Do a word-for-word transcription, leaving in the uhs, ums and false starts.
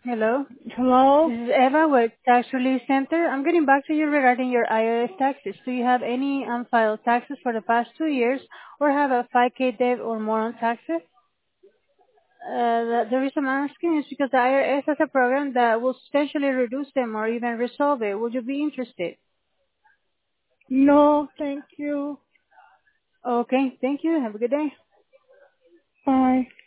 Hello. Hello? This is Eva with Tax Relief Center. I'm getting back to you regarding your I R S taxes. Do you have any unfiled taxes for the past two years or have a five K debt or more on taxes? Uh, the, the reason I'm asking is because the I R S has a program that will substantially reduce them or even resolve it. Would you be interested? No, thank you. Okay, thank you. Have a good day. Bye.